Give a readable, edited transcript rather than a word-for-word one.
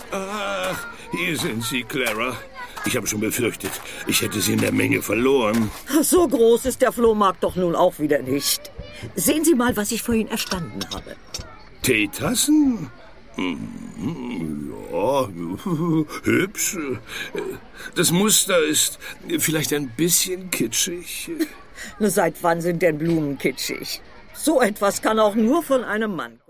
Ach, hier sind Sie, Clara. Ich habe schon befürchtet, ich hätte Sie in der Menge verloren. So groß ist der Flohmarkt doch nun auch wieder nicht. Sehen Sie mal, was ich vorhin erstanden habe. Teetassen? Ja, hübsch. Das Muster ist vielleicht ein bisschen kitschig. Seit wann sind denn Blumen kitschig? So etwas kann auch nur von einem Mann kommen.